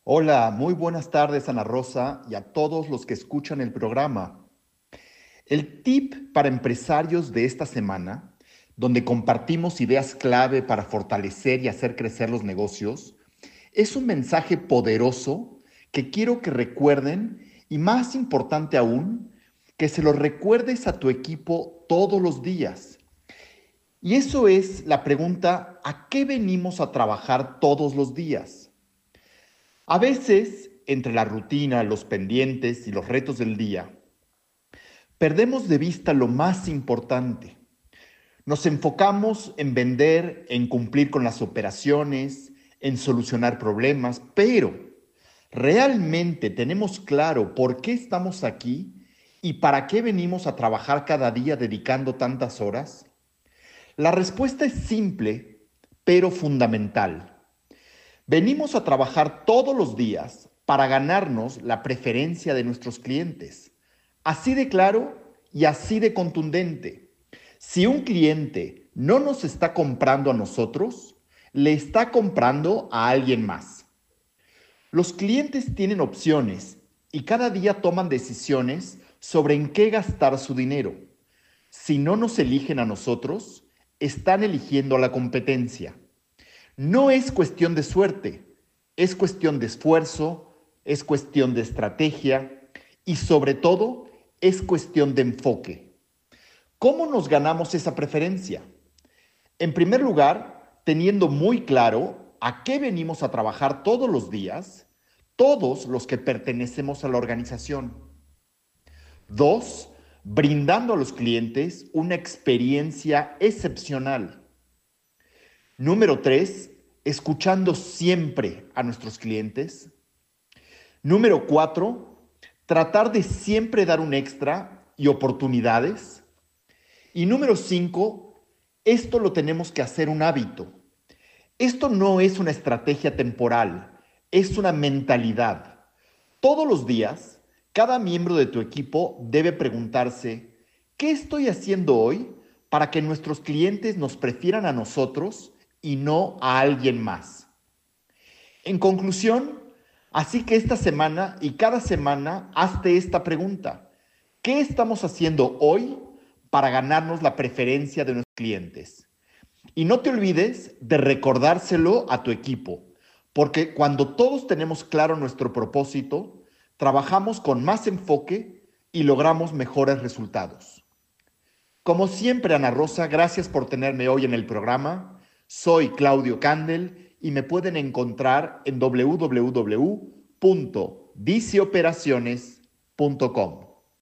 Hola, muy buenas tardes, Ana Rosa, y a todos los que escuchan el programa. El tip para empresarios de esta semana, donde compartimos ideas clave para fortalecer y hacer crecer los negocios, es un mensaje poderoso que quiero que recuerden y, más importante aún, que se lo recuerdes a tu equipo todos los días. Y eso es la pregunta: ¿a qué venimos a trabajar todos los días? A veces, entre la rutina, los pendientes y los retos del día, perdemos de vista lo más importante. Nos enfocamos en vender, en cumplir con las operaciones, en solucionar problemas, pero ¿realmente tenemos claro por qué estamos aquí y para qué venimos a trabajar cada día dedicando tantas horas? La respuesta es simple, pero fundamental. Venimos a trabajar todos los días para ganarnos la preferencia de nuestros clientes. Así de claro y así de contundente. Si un cliente no nos está comprando a nosotros, le está comprando a alguien más. Los clientes tienen opciones y cada día toman decisiones sobre en qué gastar su dinero. Si no nos eligen a nosotros, están eligiendo a la competencia. No es cuestión de suerte, es cuestión de esfuerzo, es cuestión de estrategia y, sobre todo, es cuestión de enfoque. ¿Cómo nos ganamos esa preferencia? En primer lugar, teniendo muy claro a qué venimos a trabajar todos los días, todos los que pertenecemos a la organización. Dos, brindando a los clientes una experiencia excepcional. Número tres, escuchando siempre a nuestros clientes. Número cuatro, tratar de siempre dar un extra y oportunidades. Y número cinco, esto lo tenemos que hacer un hábito. Esto no es una estrategia temporal, es una mentalidad. Todos los días, cada miembro de tu equipo debe preguntarse: ¿qué estoy haciendo hoy para que nuestros clientes nos prefieran a nosotros y no a alguien más? En conclusión, así que esta semana y cada semana hazte esta pregunta: ¿qué estamos haciendo hoy para ganarnos la preferencia de nuestros clientes? Y no te olvides de recordárselo a tu equipo, porque cuando todos tenemos claro nuestro propósito, trabajamos con más enfoque y logramos mejores resultados. Como siempre, Ana Rosa, gracias por tenerme hoy en el programa. Soy Claudio Candel y me pueden encontrar en www.viceoperaciones.com.